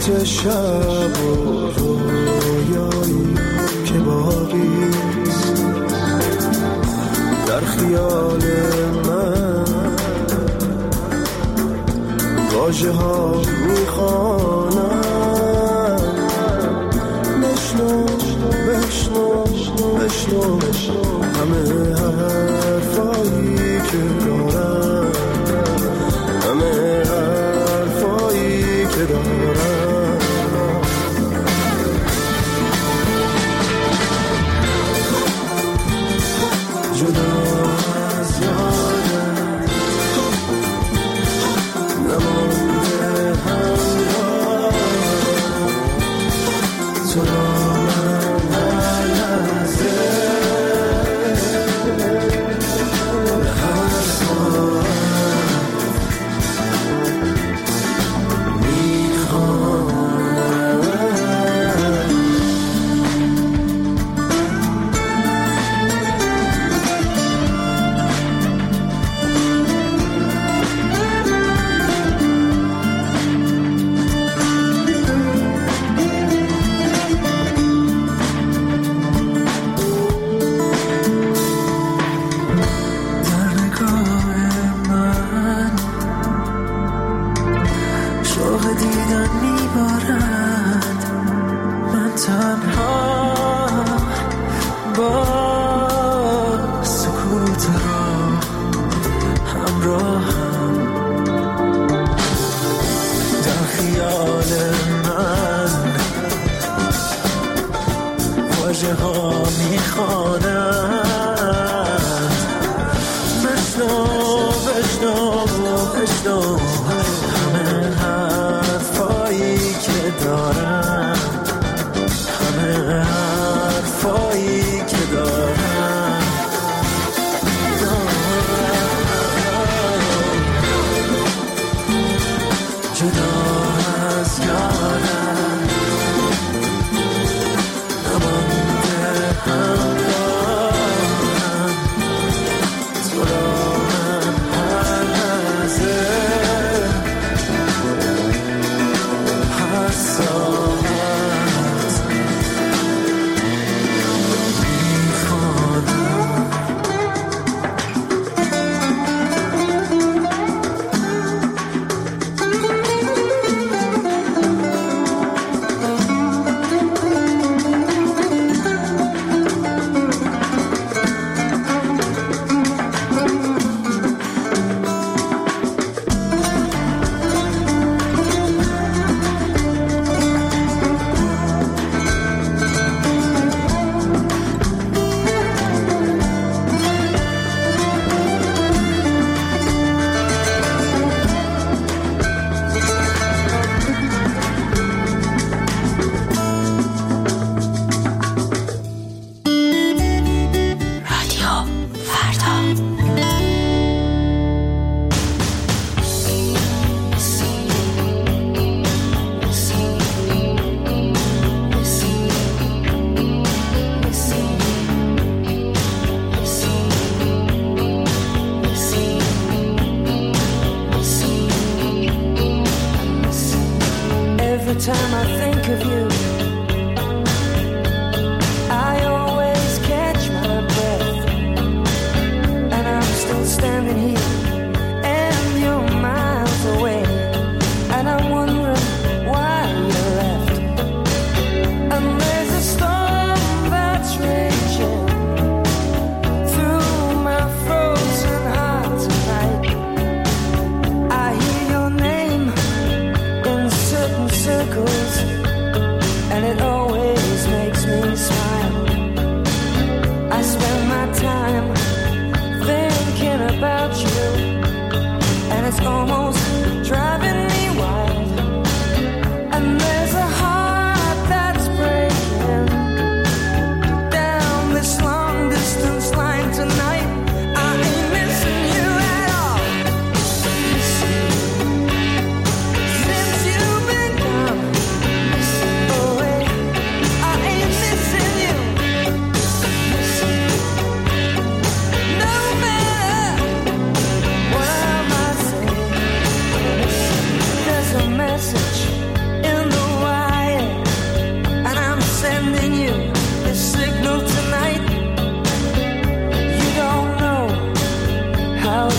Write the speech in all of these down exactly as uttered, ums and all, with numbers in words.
مثل شب و رویایی که باقیست در خیال من، واژه ها میخوانم بشنو بشنو بشنو همه حرفایی که دارم، همه حرفایی که دارم. جدا از یادم نمانده همراه تو را من هر لحظه هر ساعت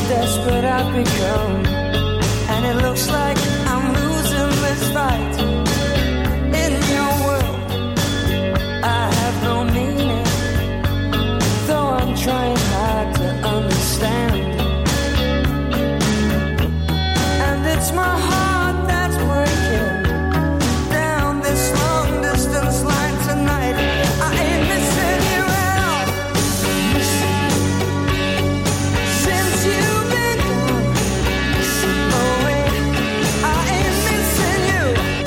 desperate I've become, and it looks like I'm losing this fight. In your world, I have no meaning, though I'm trying hard to understand. And it's my heart that's breaking down this long distance line tonight. I ain't missing you at all. Since you've been gone, oh wait, I ain't missing you.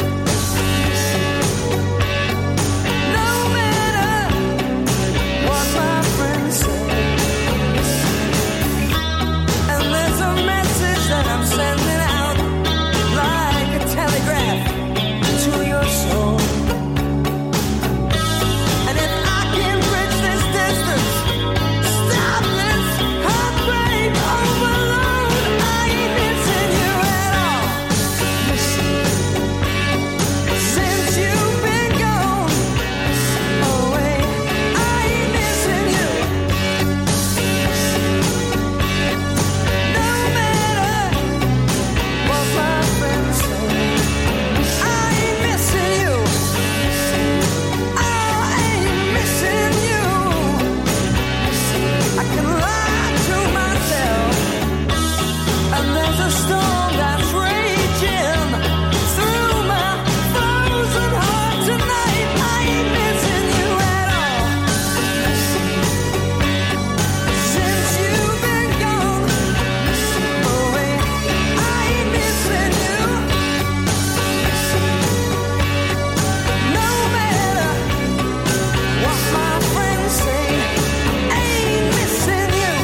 No matter what my friends say, and there's a message that I'm sending out like a telegraph to your soul. And if I can bridge this distance, stop this heartbreak overload, I ain't missing you at all. Since you've been gone, oh wait, I ain't missing you. No matter what my friends say, I ain't missing you. I ain't missing you. I can lie to myself, and there's a storm that's raging through my frozen heart tonight. I ain't missing you at all. Since you've been gone, oh wait, I ain't missing you. No matter what my friends say, I ain't missing you.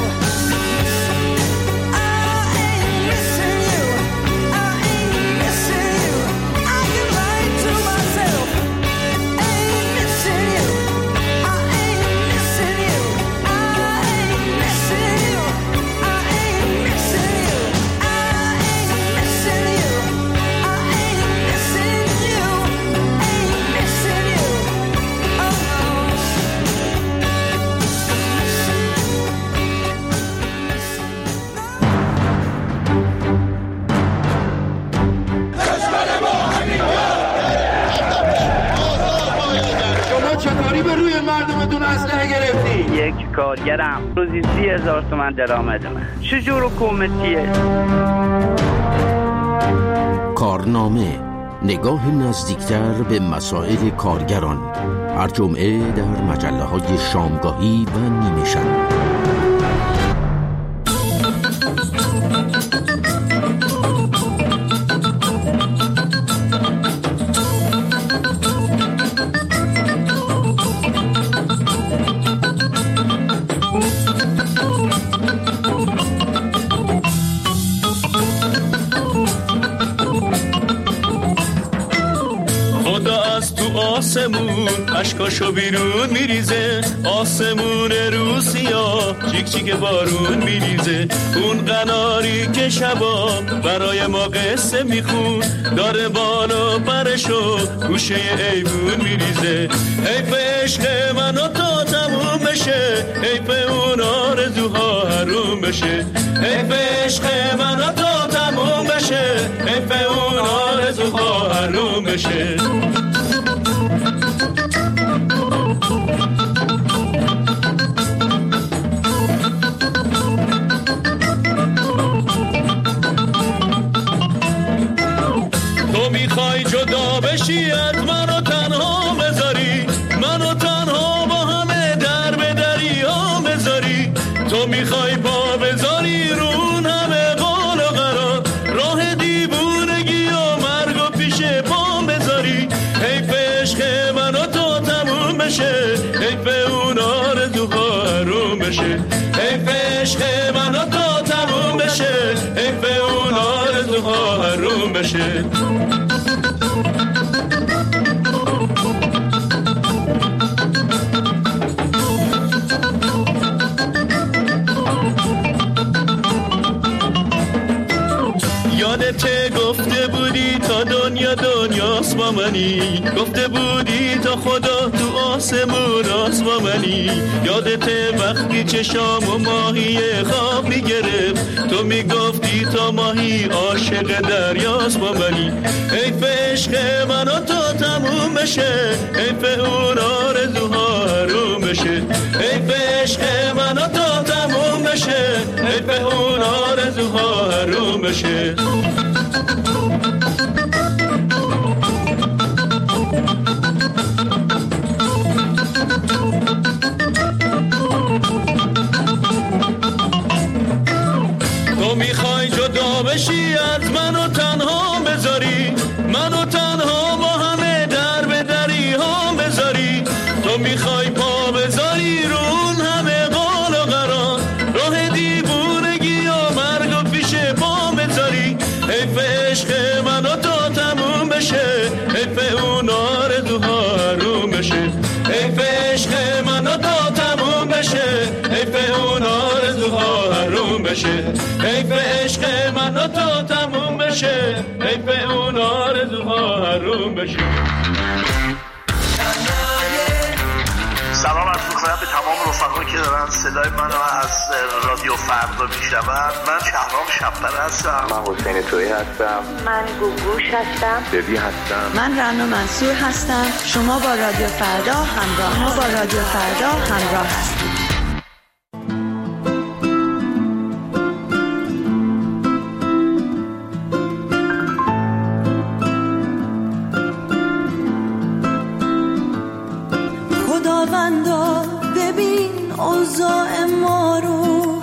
I ain't missing you. I ain't missing you. I can lie to myself. I ain't missing you. I ain't missing you. I ain't missing you. I ain't missing you. I ain't missing you. I ain't missing you. Ain't missing you. Oh شما چطوری به روی مردمتون اسلحه گرفتی؟ یک کارگرم روزی سی هزار تومن درآمد من. چجور حکومتیه؟ کارنامه، نگاه نزدیکتر به مسائل کارگران، هر جمعه در مجله های شامگاهی و نیمه شب. خدا از تو آسمون اشکاشو بیرون میریزه، آسمون روسیا چیک چیک بارون میریزه. اون قناری که شبا برای ما قصه میخون، داره بالا برشو گوشه ایوون میریزه. حیف عشق من و تا تموم بشه، حیف اون آرزوها حروم بشه. حیف عشق من و تا تموم بشه، حیف اون آرزوها حروم بشه. تو میخوای جدا بشی از منو تنها بذاری، منو تنها با همه در به دریا بذاری. تو میخوای پا بذاری رون همه قول و قرار، راه دیوونگی و مرگ و پیش پام بذاری. حیف عشق منو تو تموم بشه، حیف اون آرزوها حروم بشه. حیف عشق منو تو تموم بشه، حیف اون آرزوها حروم بشه. یادت گفته بودی تا دنیا دنیاست با منی، گفته بودی تا خدا تو آسمون آس با منی. یادت وقتی چشام و ماهی خواب میگرفت، تو میگفتی تا ماهی عاشق دریاست با منی. حیف عشق من و تو تموم بشه، حیف اون آرزوها حروم بشه. حیف عشق من و تو تموم بشه، حیف اون آرزوها حروم بشه. تو میخوای جدا بشی از منو تنها بذاری، منو تنها با همه در به دری ها بذاری. تو میخوای پا بذاری رو اون همه قال و قرار، راه دیوونگی و مرگ و پیش پا بذاری. حیف عشق منو تو تموم بشه، حیف اون آرزوها حروم بشه. حیف عشق منو تو تموم بشه، حیف اون آرزوها حروم بشه. حیف عشق منو تو تموم بشه، حیف اون آرزوها حروم بشه. سلام عرض می‌کنم به تمام رفقایی که دارن صدای منو از رادیو فردا میشنون. من شهرام شب‌پره هستم. من حسین تویی هستم. من گوگوش هستم. ببی هستم. من رنا منصور هستم. شما با رادیو فردا همراه شما با رادیو فردا همراه هستید. خداوندا ببین اوضاع ما رو،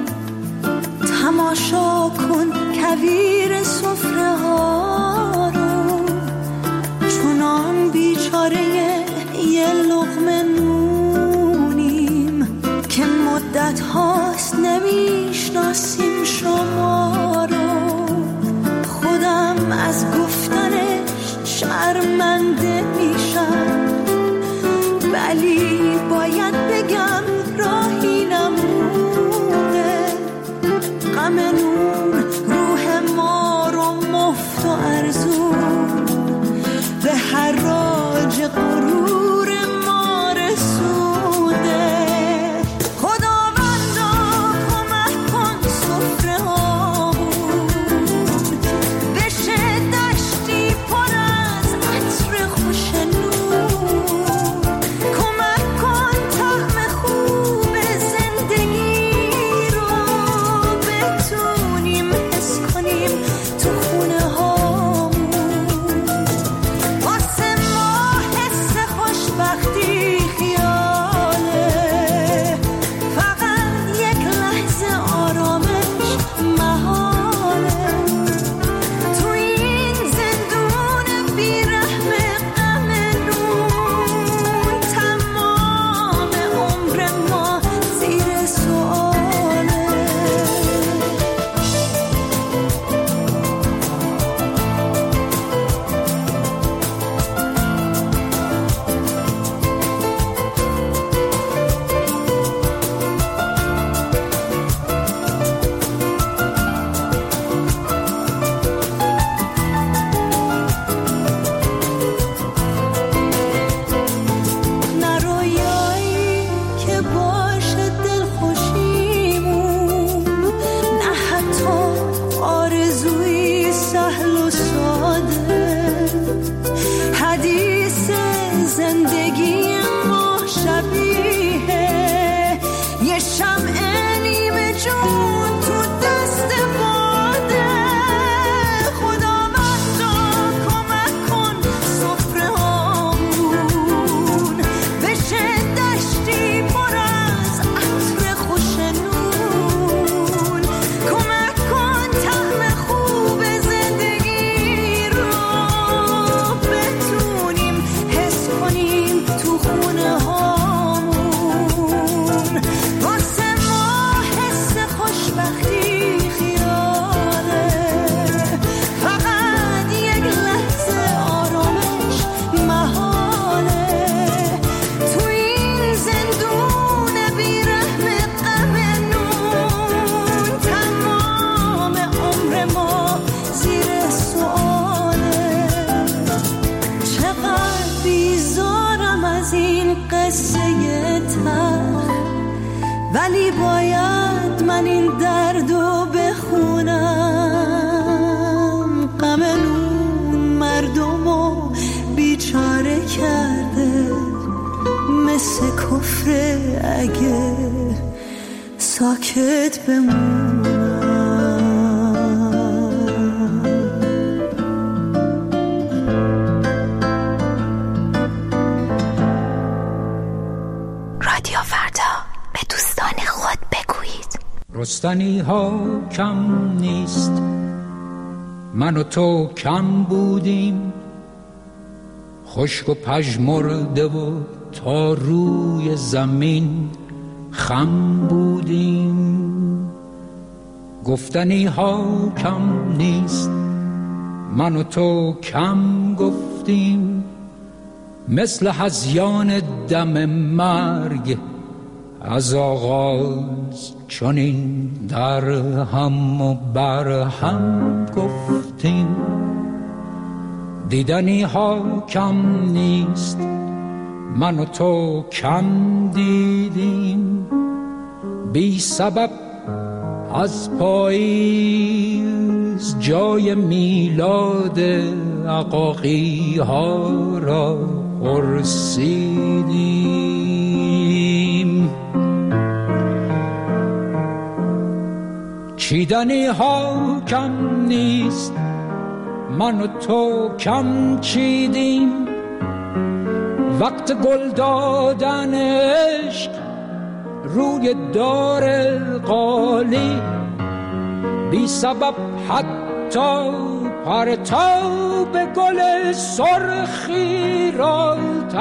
تماشا کن کویر سفره ها رو. چونان بیچاره یه لقمه نونیم که مدت هاست نمیشناسیم شما رو. خودم از گفتنش شرمنده میشم، ولی باید بگم راهی نمونه. غم نون روح ما رو مفت و ارزون به حراج غرور ما رسونده. خداوندا کمک کن سفره هامون بشه دشتی پر از عطر خوش نون. تو خونه هامون واسه ما حس ولی باید من این دردو بخونم. غم اون مردمو بیچاره کرده، مثل کفر اگه ساکت بمونم. رادیو فردا، به دوستان خود بگویید رستنی ها کم نیست، من و تو کم بودیم، خشک و پژمرده و تا روی زمین خم بودیم. گفتنی ها کم نیست، من و تو کم گفتیم، مثل هذیان دم مرگ از آغاز چنین در هم و بر هم گفتیم. دیدنی ها کم نیست، من و تو کم دیدیم، بی سبب از پاییز جای میلاد عقاقی ها را پرسیدیم. چیدنی ها کم نیست، من و تو کم چیدیم، وقت گل دادن عشق روی دار قالی، بی سبب حتی پرتاب گل سرخی را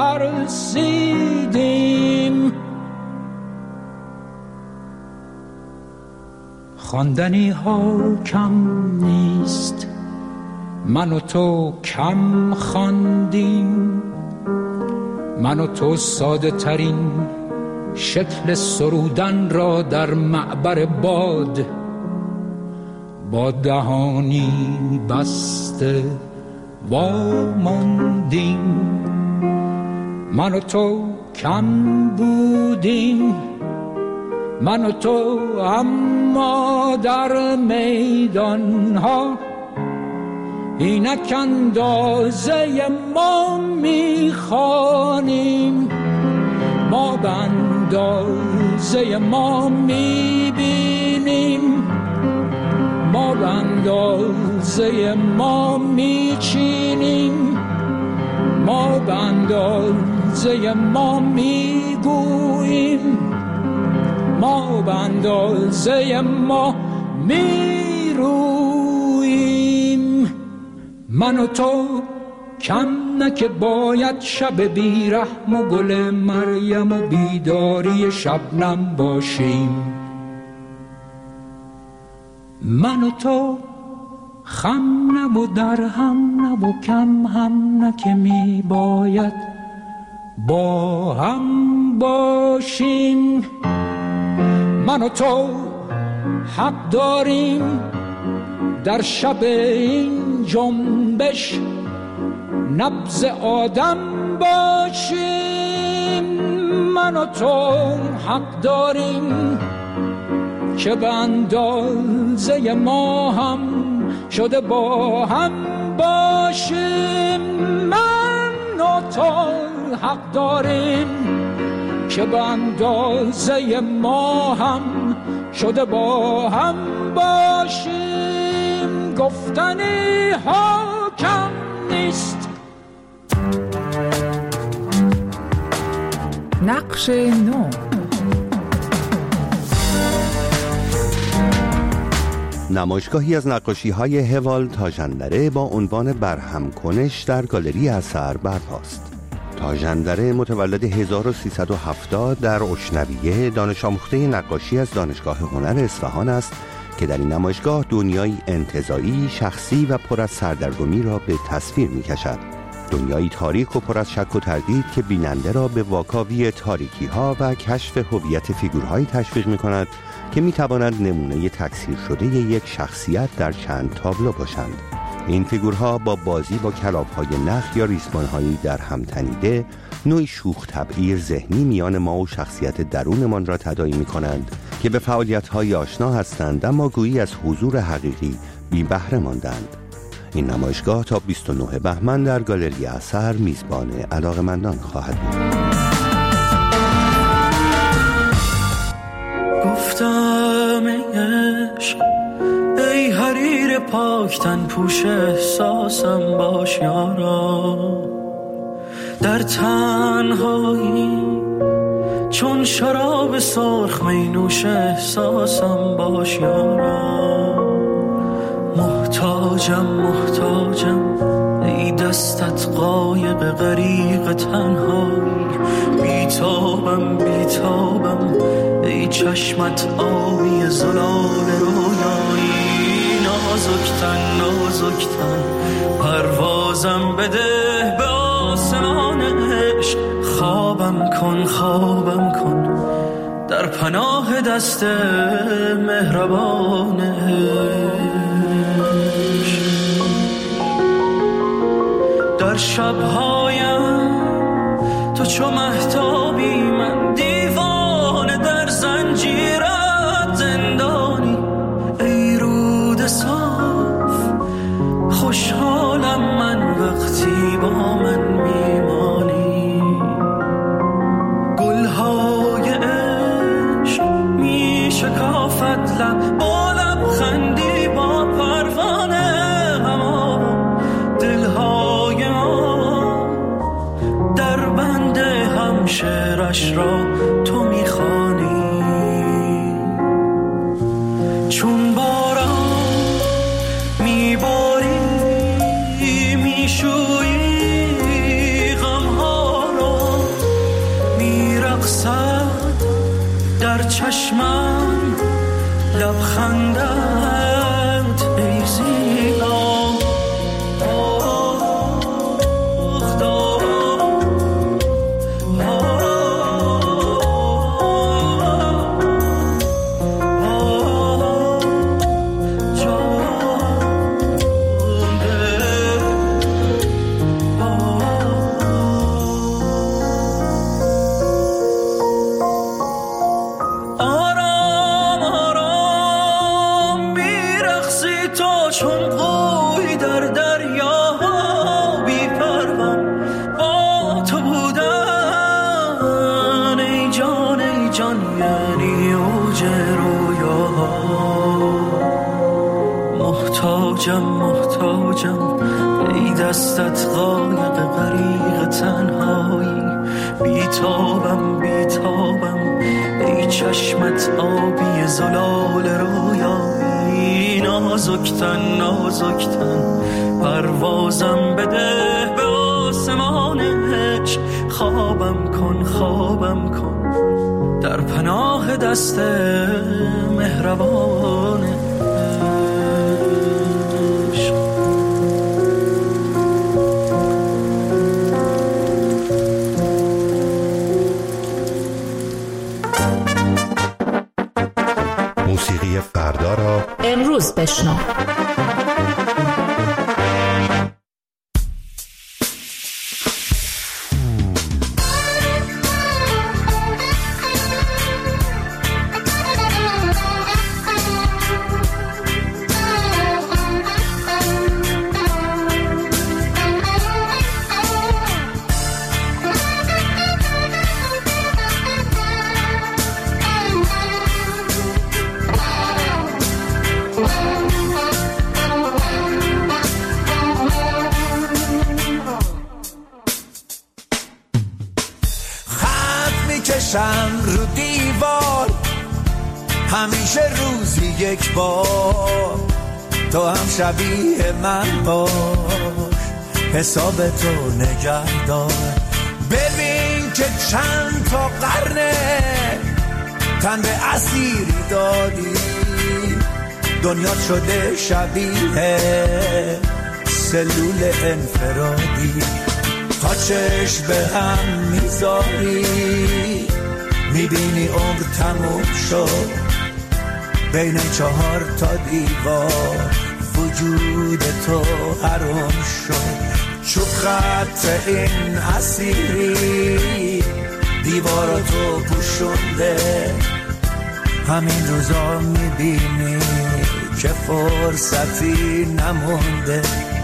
ترسیدیم. خواندنی ها کم نیست، من و تو کم خواندیم، من و تو ساده ترین شکل سرودن را در معبر باد با دهانی بسته واماندیم. من و تو کم بودیم، من و تو اما در میدان ها اینک اندازه ما میخوانیم، ما به اندازه ما میبینیم، ما به اندازه ما میچینیم، ما به اندازه ما میگوییم، ما به اندازه ما میرویم. من و تو کم نه که باید شب بیرحم و گل مریم و بیداری شبنم باشیم. من و تو خم نه و در هم نه و کم هم نه که می باید با هم باشیم. من و تو حق داریم در شب این جنبش نبض آدم باشیم. من و تو حق داریم که به اندازه ما هم شده با هم باشیم. من و تو حق داریم که به اندازه ما هم شده با هم باشیم. گفتنی ها کم نیست. نقش نو. نمایشگاهی از نقاشی‌های هوال تاژندره با عنوان برهم کنش در گالری اثر برپاست. تاژندره متولد هزار و سیصد و هفتاد در اشنویه دانش آموخته نقاشی از دانشگاه هنر اصفهان است که در این نمایشگاه دنیایی انتزاعی، شخصی و پر از سردرگمی را به تصویر می‌کشد. دنیایی تاریک و پر از شک و تردید که بیننده را به واکاوی تاریکی‌ها و کشف هویت فیگورهایی تشویق می‌کند که می‌توانند نمونه تکثیر شده یک شخصیت در چند تابلو باشند. این فیگورها با بازی با کلاغ‌های نخ یا ریسمان‌هایی در هم تنیده نوعی شوخ طبعی ذهنی میان ما و شخصیت درونمان را تداعی می کنند که به فعالیت‌های آشنا هستند اما گویی از حضور حقیقی بی بهره ماندند. این نمایشگاه تا بیست و نه بهمن در گالری اثر میزبان علاقه‌مندان خواهد بود. گفتم ای عشق، ای حریر پاکتن پوش احساسم باش یارا، در تنهایی چون شراب سرخ می نوش احساسم باش یارا. محتاجم محتاجم ای دستت قایق غریق تنهایی، بیتابم بیتابم ای چشمت آبی زلال رویایی. نازکتن نازکتن پروازم بده به آسمان عشق، خوابم کن خوابم کن در پناه دست مهربان عشق. در شبهایم تو چو مهتابی، من دیوانه در زنجیرت زندانی. ای رود صاف خوشحالم من وقتی با من میمانی. گلهای عشق می شکافت لب با لبخندی با پروانه، اما دلهای ما در بند همشهرش را تو میخوانی. چون باران میباری میشویی غمها را، میرقصد در چشمم لبخندت ای زیبا. محتاجم محتاجم ای دستت قایق غریق تنهایی، بیتابم بیتابم ای چشمت آبی زلال رویایی. نازکتن نازکتن پروازم بده به آسمان عشق، خوابم کن خوابم کن در پناه دست مهربان عشق. موسیقی فردا را امروز بشنو. رو دیوار همیشه روزی یک بار، تو هم شبیه من باش، حساب تو نگه دار. ببین که چند تا قرنه تن به اسیری دادی، دنیا شده شبیه سلول انفرادی. تا چشم به هم میذاری میبینی عمر تموم شد، بین چهار تا دیوار وجود تو حرام شد. چوب خط این اسیری دیواراتو پوشونده، همین روزا میبینی که فرصتی نمونده.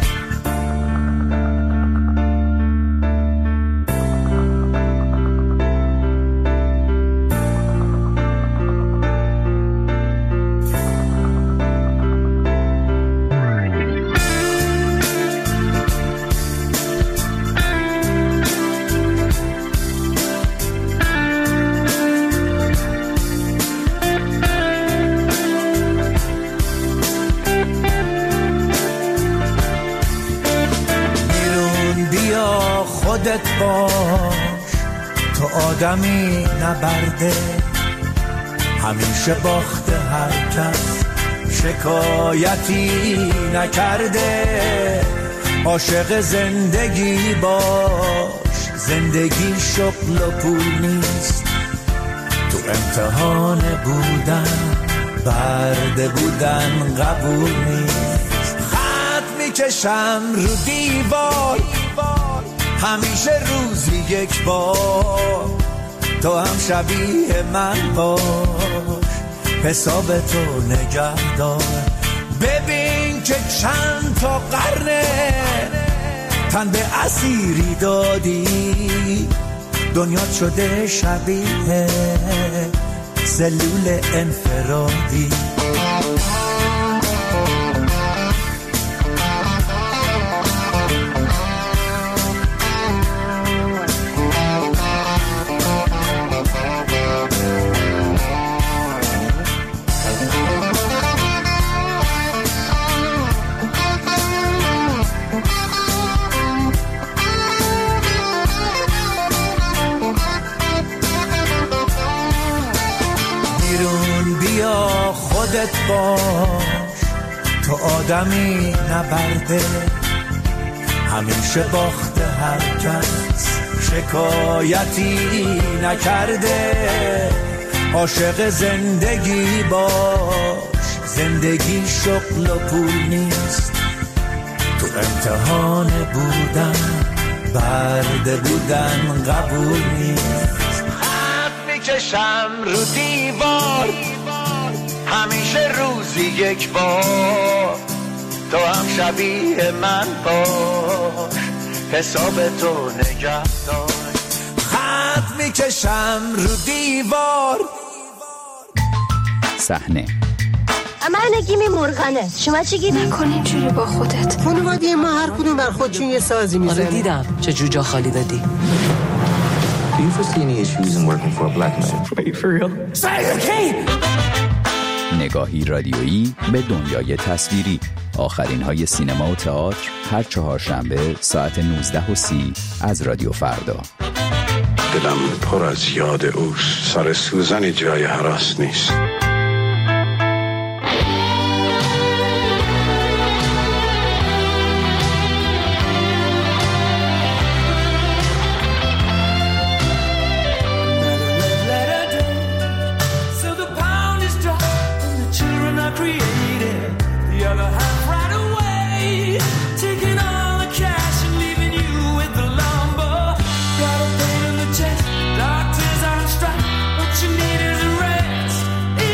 خودت باش، تو آدمی نبرده، همیشه باخته هر کس شکایتی نکرده. عاشق زندگی باش، زندگی شغل و پول نیست، تو امتحان بودن برده بودن قبول نیست. خط میکشم رو دیوار همیشه روزی یک بار، تو هم شبیه من باش، حساب تو نگه دار. ببین که چند تا قرنه تن به اسیری دادی، دنیا شده شبیه سلول انفرادی. خودت باش، تو آدمی نبرده، همیشه باخته هر کس شکایتی نکرده. عاشق زندگی باش، زندگی شغل و پول نیست، تو امتحان بودن برده بودن قبول نیست. خط میکشم رو دیوار همیشه روزی یک بار، تو هم شبیه من باش، حساب تو نگه دار. خط میکشم رو دیوار. صحنه من گیمی مرغنه، شما چی گیمی؟ نکن اینجوری با خودت. خانواده ما هر کدوم بر خودشون یه سازی میزنه. آره دیدم چه جوجا خالی دادی. Do you foresee any issues in working for a black man? Wait, for real? Say okay. نگاهی رادیویی به دنیای تصویری. آخرین های سینما و تئاتر هر چهارشنبه ساعت نوزده و سی از رادیو فردا. دلم پر از یاد اوست، سر سوزن جای هراس نیست. Doctors on strike, what you need is a rest.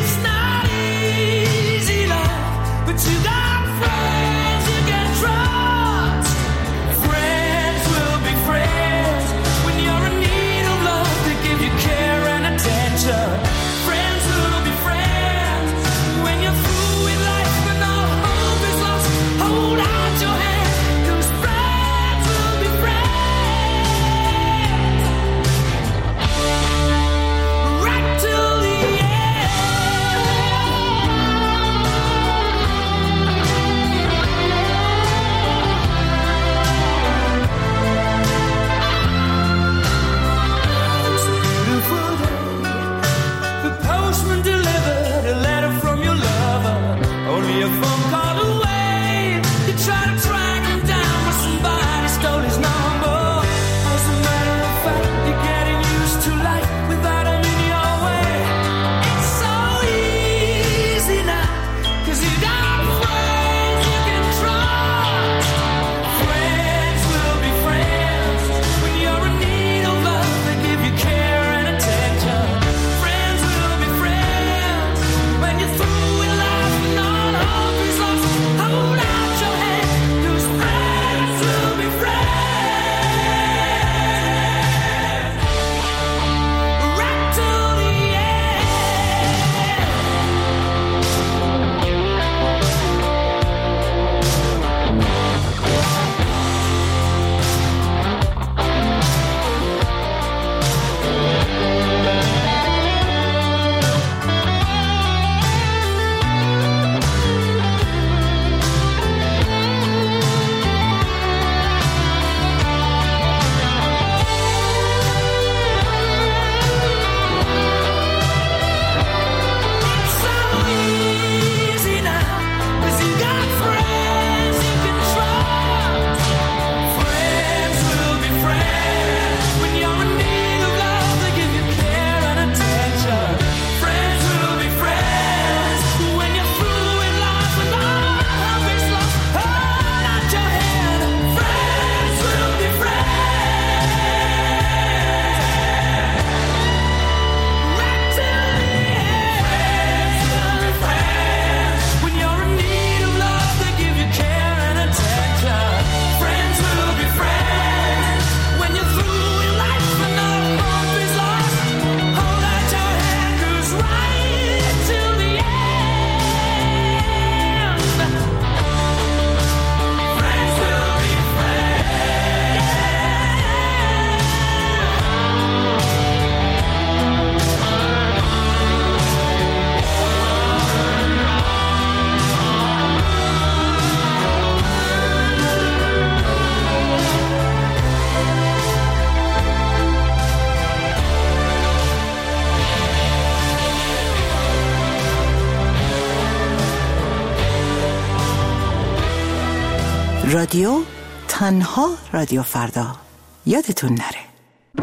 رادیو تنها رادیو فردا، یادتون نره.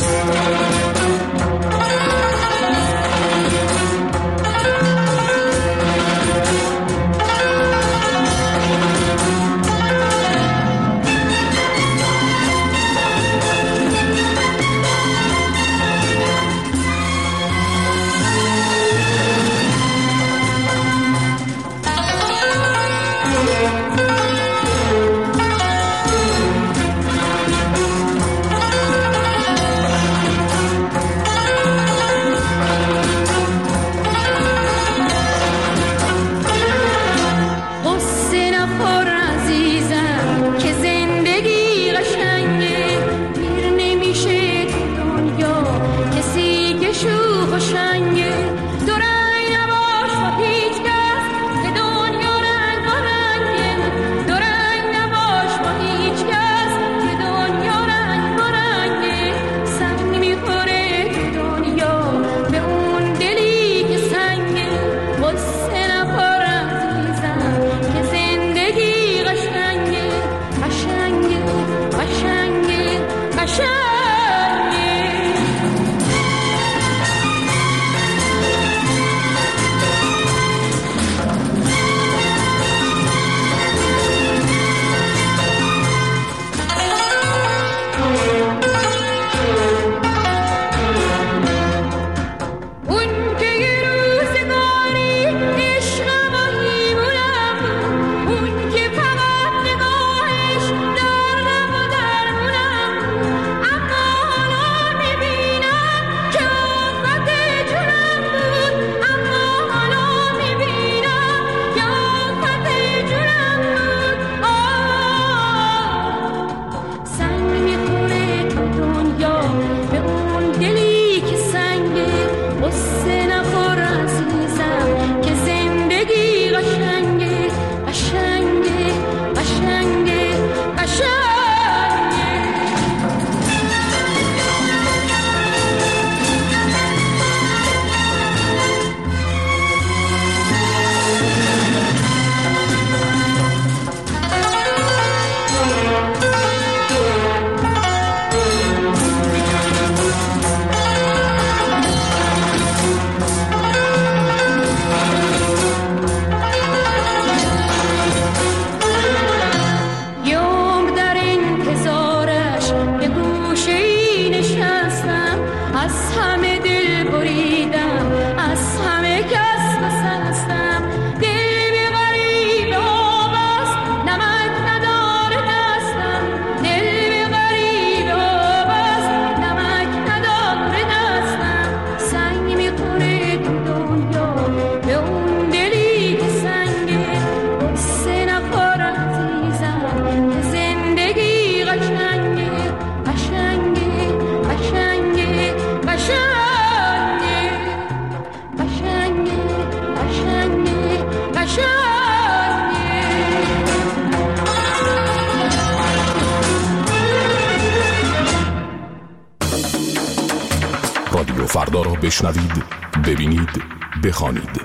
رادیو فردا را بشنوید، ببینید، بخوانید.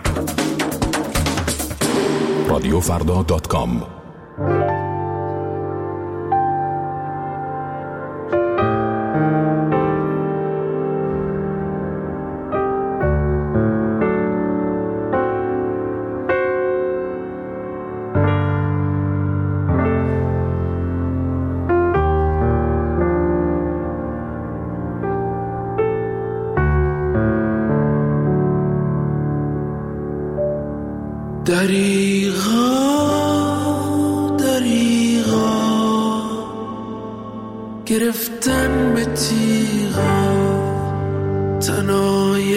رادیو فردا دات کام. دریغا دریغا گرفتن به تیغا تنهای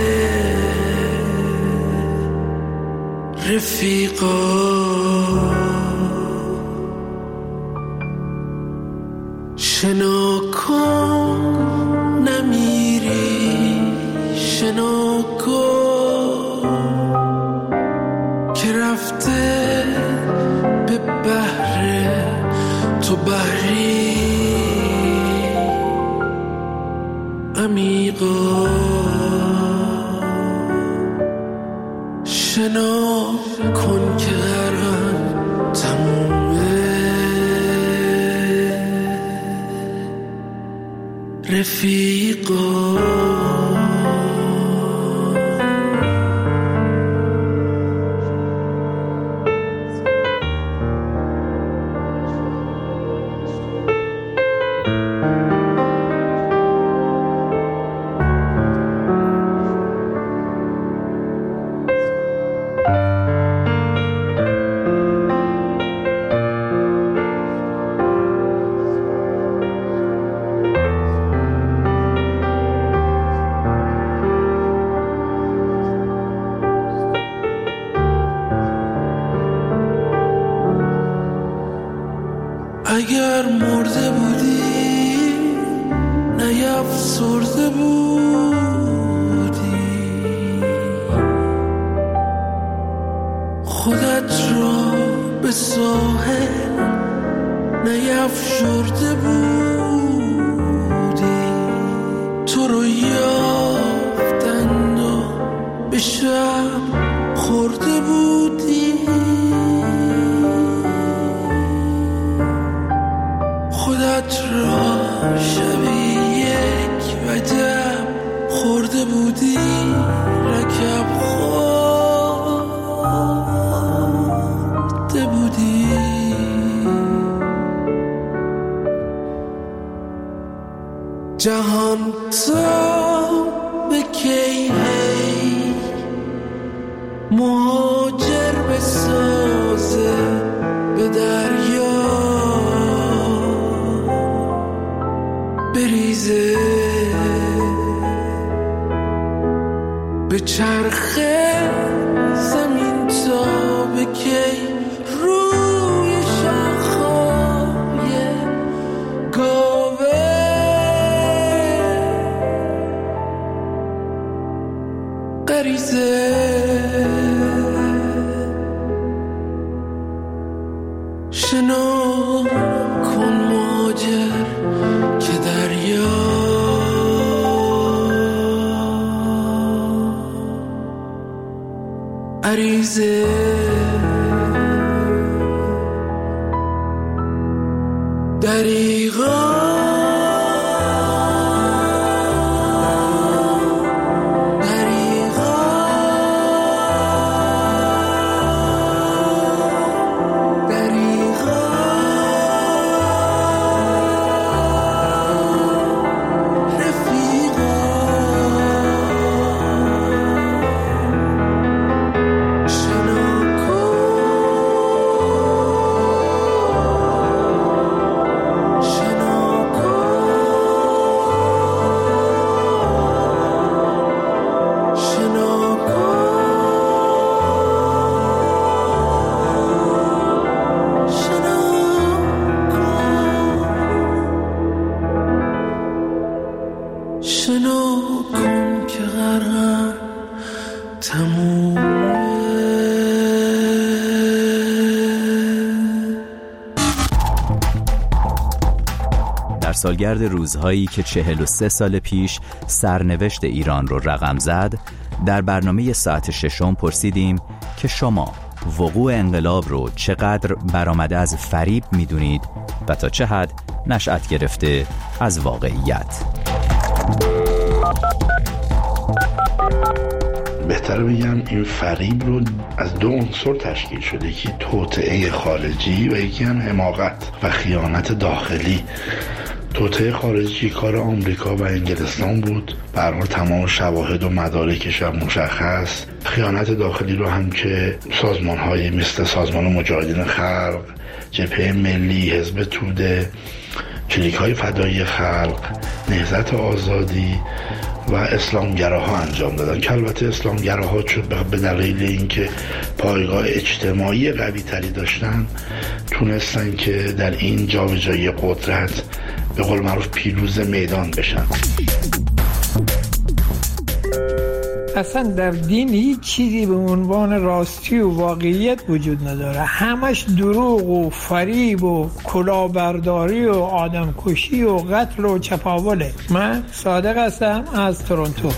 رفیقا شنا کن نمیری شنا کن که رفته به بحر تو بحری عمیقا شنا کن که غرقم تمومه رفیقا اگر مرده بودی نیفسرده بودی خودت را به ساحل نیفشرده بودی تو رو یافتند و به شب خورده بودی خودت را شبی یک وجب خورده بودی رکب خورده بودی جهان تا به کی هی مهاجر بسازه به دریا بریزه به چرخه زمین تا به کی روی شاخهای گاوه غریزه شنا کن مهاجر که دریا عریضه دریغا سالگرد روزهایی که چهل و سه سال پیش سرنوشت ایران رو رقم زد، در برنامه ساعت ششم پرسیدیم که شما وقوع انقلاب رو چقدر برآمده از فریب میدونید و تا چه حد نشأت گرفته از واقعیت. بهتره بگم این فریب رو از دو عنصر تشکیل شده، یکی توطئه خارجی و یکی هم حماقت و خیانت داخلی. توطئه خارجی کار آمریکا و انگلستان بود، به هر حال تمام شواهد و مدارکش هم مشخص. خیانت داخلی رو هم که سازمان‌های مثل سازمان مجاهدین خلق، جبهه ملی، حزب توده، کلیک‌های فدایی خلق، نهضت آزادی و اسلامگراها انجام دادن که البته اسلامگراها به دلیل اینکه پایگاه اجتماعی قوی تری داشتن تونستن که در این جابجایی قدرت به قول معروف پیروز میدان بشن. اصلا در دین هیچ چیزی به عنوان راستی و واقعیت وجود نداره، همش دروغ و فریب و کلاهبرداری و آدمکشی و قتل و چپاوله. من صادق هستم از تورنتو.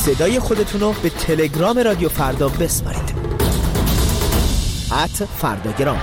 صدای خودتونو به تلگرام رادیو فردا بسپارید. ات فرداگرام.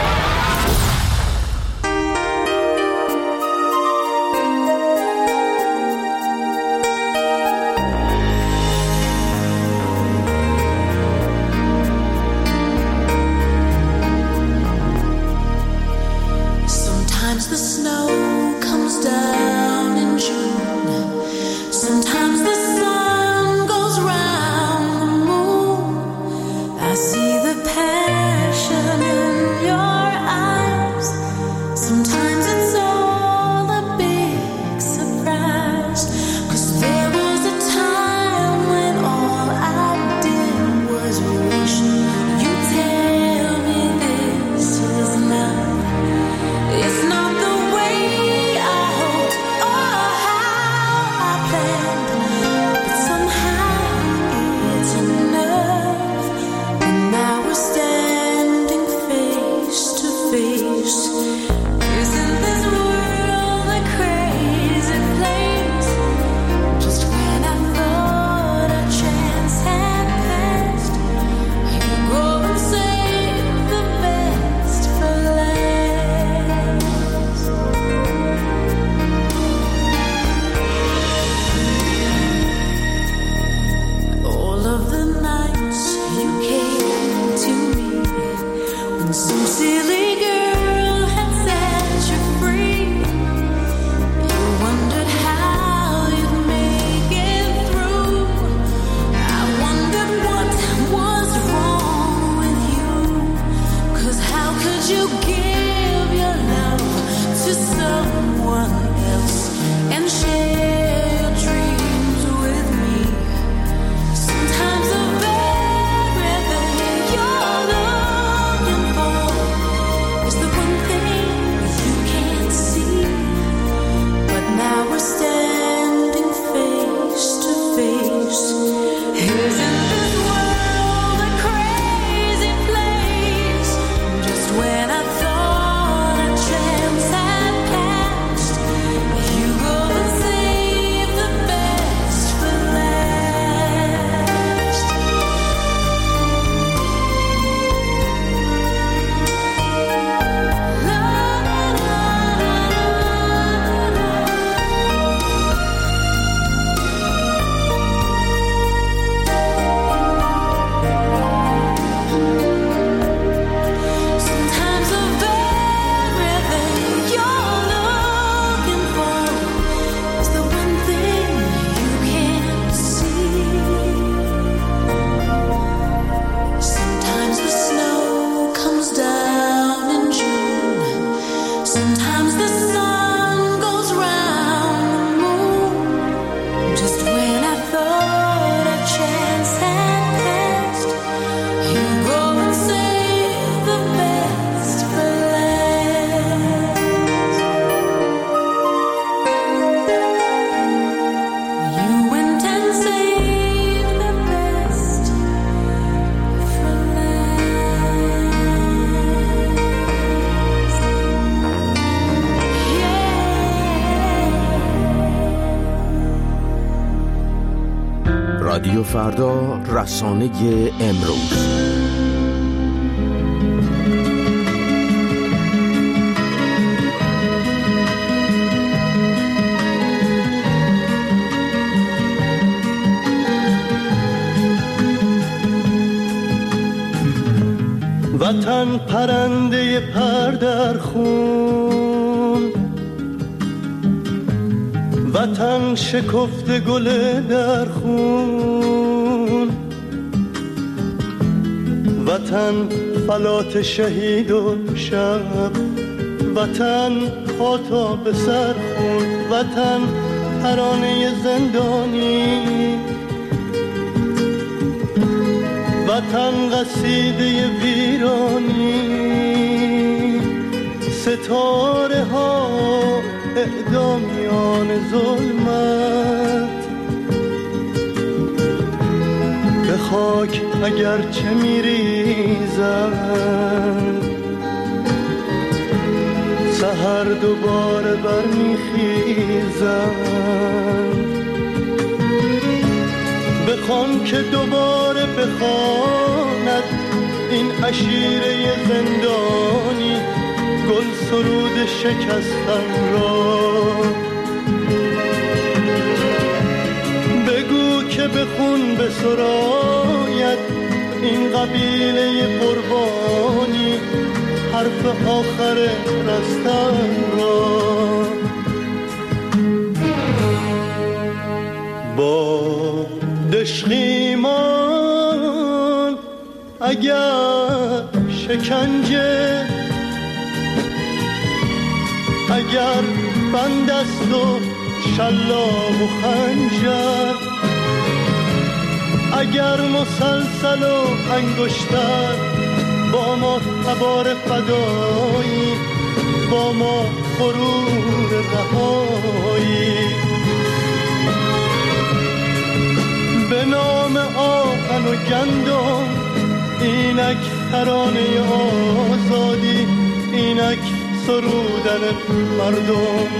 رادیو فردا، رسانه امروز. وطن پرنده پر در خون، وطن شکفته گل در خون، وطن فلات شهید و شب، وطن پا تا به سر خون، وطن ترانه زندانی، وطن قصیده ویرانی، ستاره ها اعدامیان ظلمت، به خاک اگرچه میریزند سحر دوباره برمیخیزند، به که دوباره بخواند این عشیره زندانی گل سرود شکستن را. بگو که به خون بسراید این قبیله قربانی حرف آخر رستن را. با دشخیمان اگر شکنجه، اگر بند است و شلاق و خنجر، اگر مسلسل و انگشتر، با ما تبار فدایی، با ما غرور رهایی. به نام آهن و گندم اینک ترانه آزادی، اینک سرودن مردم.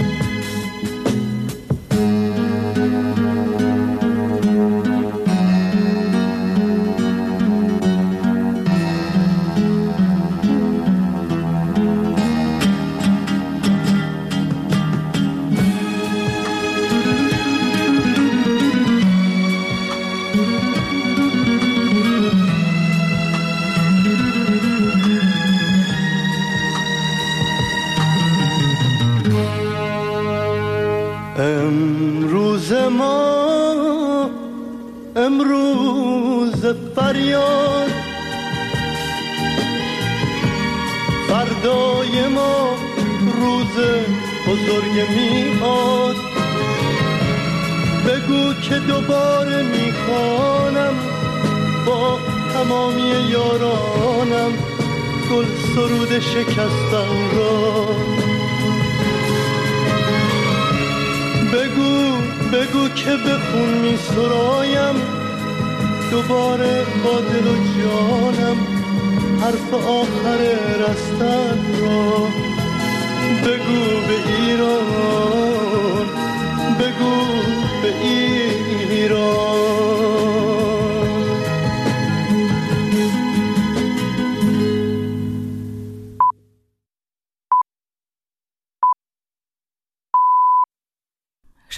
امروز ما، امروز فریاد، فردای ما روز بزرگ میاد. بگو که دوباره میخوانم با تمامی یارانم گل سرود شکستن را. بگو بگو که به خون می سرایم دوباره با دل و جانم حرف آخر رستن را. بگو به ایران